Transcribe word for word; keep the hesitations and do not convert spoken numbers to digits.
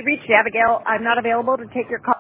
reached Abigail. I'm not available to take your call.